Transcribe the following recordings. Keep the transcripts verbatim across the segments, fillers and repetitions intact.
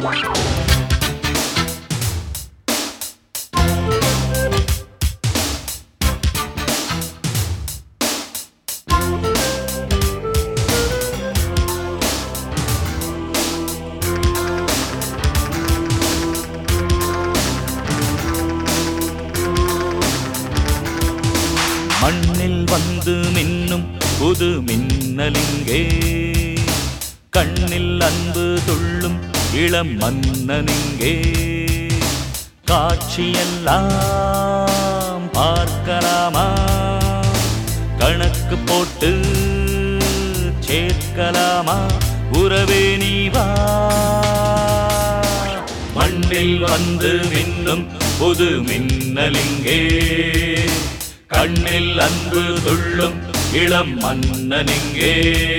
மண்ணில் வந்து மின்னும் புது மின்னலிங்கே கண்ணில் அன்பு துள்ளும் இளம் மன்னனிங்கே காட்சியெல்லாம் பார்க்கலாமா கணக்கு போட்டு சேர்க்கலாமா உறவே நீ வா மண்ணில் வந்து மின்னும் புது மின்னலிங்கே கண்ணில் அன்பு துள்ளும் இளம் மன்னனிங்கே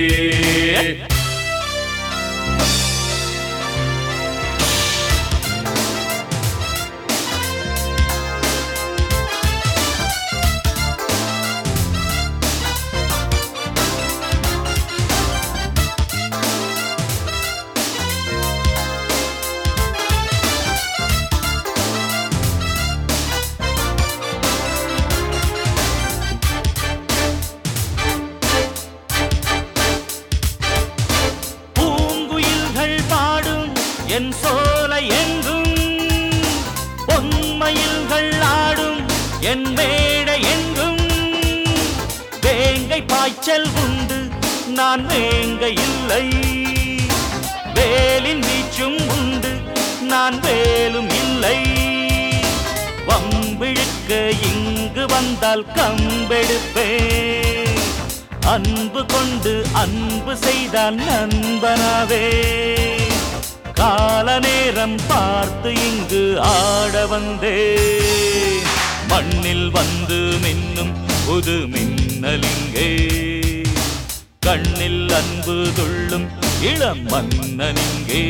என் சோலை எங்கும் பொன்மயில்கள் ஆடும் என் மேடை எங்கும் வேங்கை பாய்ச்சல் உண்டு நான் வேங்க இல்லை வேலின் வீச்சும் உண்டு நான் வேலும் இல்லை வம்பிழுக்க இங்கு வந்தால் கம்பெடுப்பேன் அன்பு கொண்டு அன்பு செய்தால் நண்பனாவே கால நேரம் பார்த்து இங்கு ஆட வந்தே மண்ணில் வந்து மின்னும் புது மின்னலிங்கே கண்ணில் அன்பு துள்ளும் இளம் மன்னனிங்கே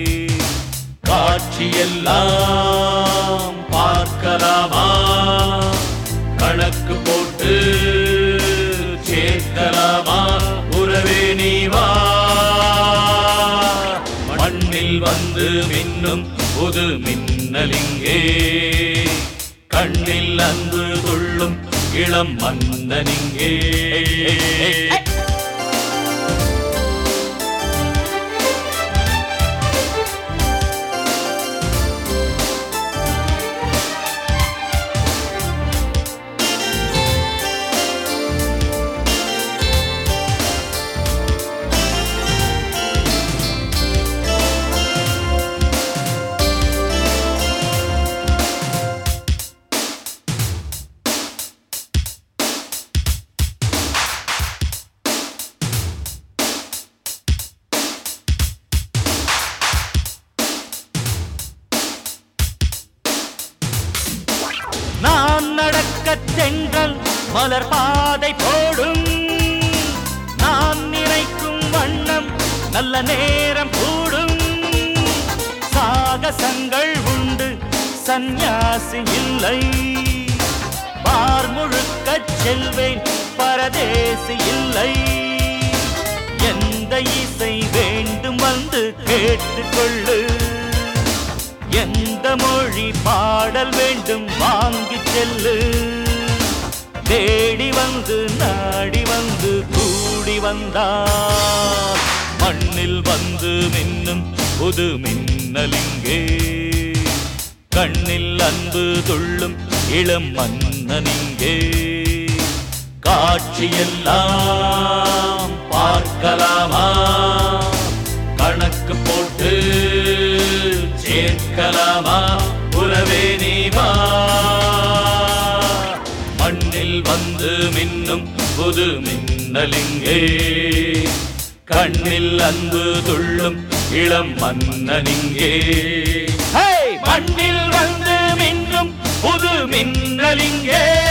காட்சியெல்லாம் பார்க்கலாமா கணக்கு போட்டு சேர்க்கலாமா உறவே நீ வா மண்ணில் வந்து மின்னும் புது மின்னலிங்கே கண்ணில் அன்பு துள்ளும் இளம் மன்னனிங்கே நான் நடக்க தென்றல் மலர் பாதை போடும் நான் நினைக்கும் வண்ணம் நல்ல நேரம் கூடும் சாகசங்கள் உண்டு சந்நியாசி இல்லை பார் முழுக்க செல்வேன் பரதேசி இல்லை எந்த இசை வேண்டும் வந்து கேட்டுக்கொள்ளு எந்த மொழி பாடல் வேண்டும் வாங்கி செல்லு தேடி வந்து நாடி வந்து கூடி வந்தார் மண்ணில் வந்து மின்னும் புது மின்னலிங்கே கண்ணில் அன்பு துள்ளும் இளம் மன்னனிங்கே காட்சியெல்லாம் பார்க்கலாமா கணக்கு போட்டு சேர்க்கலாமா உறவே நீ வா மண்ணில் வந்து மின்னும் புது மின்னலிங்கே கண்ணில் அன்பு துள்ளும் இளம் மன்னனிங்கே மண்ணில் வந்து மின்னும் புது மின்னலிங்கே